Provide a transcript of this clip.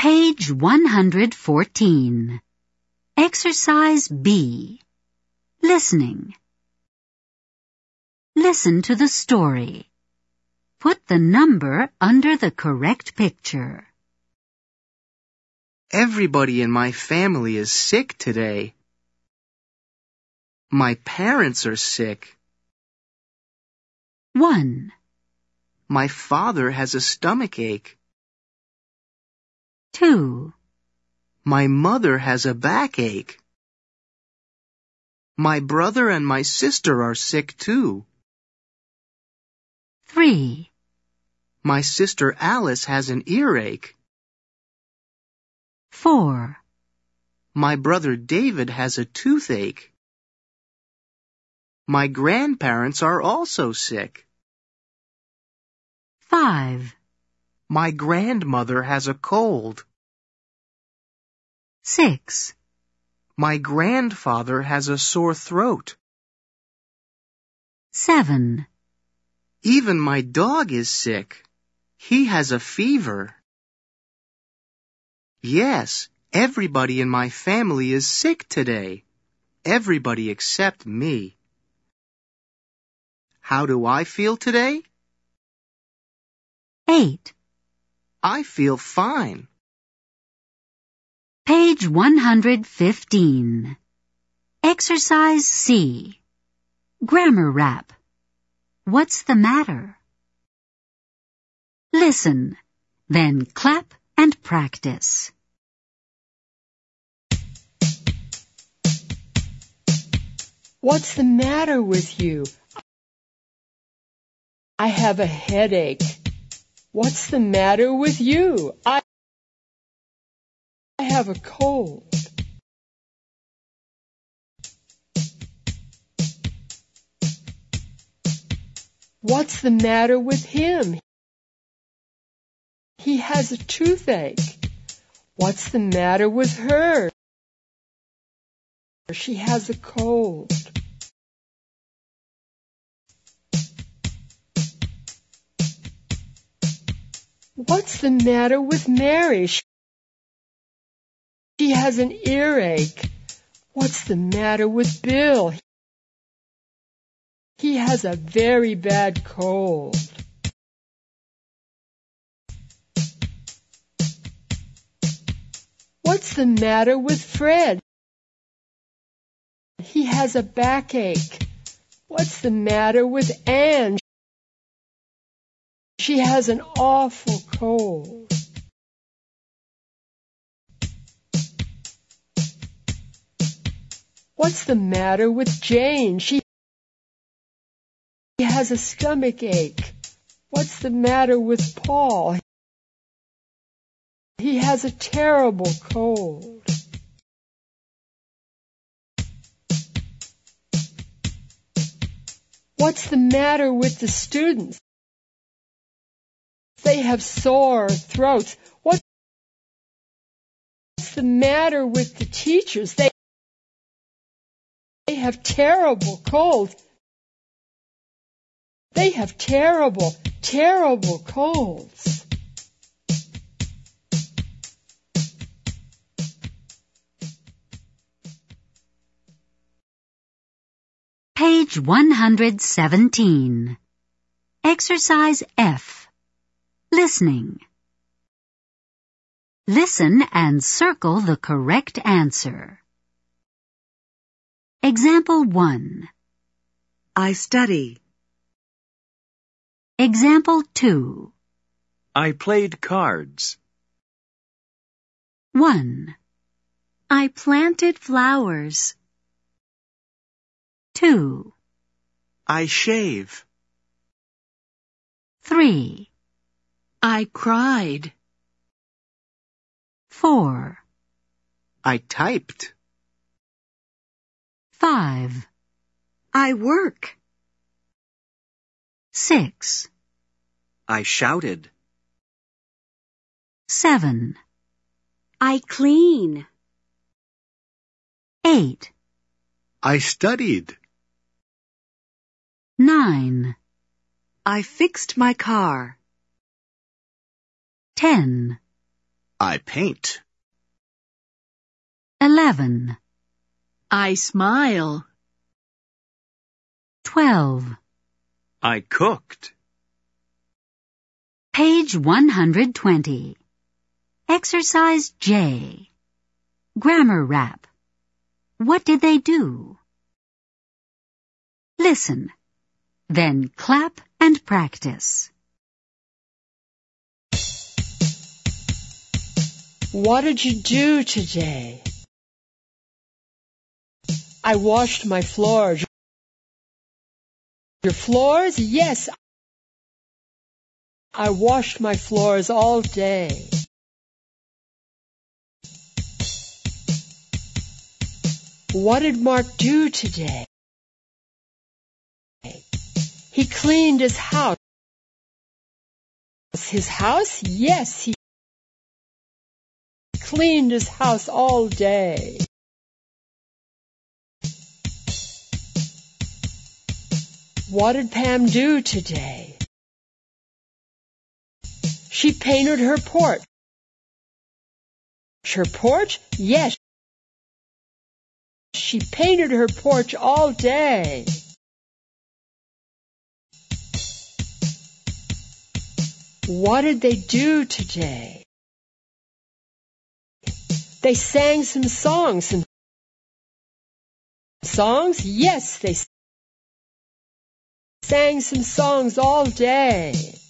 Page 114. Exercise B. Listening. Listen to the story. Put the number under the correct picture. Everybody in my family is sick today. My parents are sick. 1, My father has a stomachache. 2, My mother has a backache. My brother and my sister are sick too. 3, My sister Alice has an earache. 4, My brother David has a toothache. My grandparents are also sick. 5, My grandmother has a cold. 6, My grandfather has a sore throat. 7, Even my dog is sick. He has a fever. Yes, everybody in my family is sick today. Everybody except me. How do I feel today? 8. I feel fine. Page 115. Exercise C. Grammar rap. What's the matter? Listen, then clap and practice. What's the matter with you? I have a headache. What's the matter with you? I have a cold. What's the matter with him? He has a toothache. What's the matter with her? She has a cold. What's the matter with Mary? She has an earache. What's the matter with Bill? He has a very bad cold. What's the matter with Fred? He has a backache. What's the matter with Anne? She has an awful cold. What's the matter with Jane? She has a stomachache. What's the matter with Paul? He has a terrible cold. What's the matter with the students? They have sore throats. What's the matter with the teachers? They have terrible colds. They have terrible, terrible colds. Page 117. Exercise F. Listening. Listen and circle the correct answer. Example 1. I study. Example 2. I played cards. 1, I planted flowers. 2, I shave. 3, I cried. 4, I typed. 5, I work. 6, I shouted. 7, I clean. 8, I studied. 9, I fixed my car. 10, I paint. 11. I smile. 12. I cooked. Page 120. Exercise J. Grammar rap. What did they do? Listen. Then clap and practice. What did you do today? I washed my floors. Your floors? Yes. I washed my floors all day. What did Mark do today? He cleaned his house. His house? Yes, he cleaned his house all day. What did Pam do today? She painted her porch. Her porch? Yes. She painted her porch all day. What did they do today? They sang some songs. Songs? Yes, they sang some songs all day.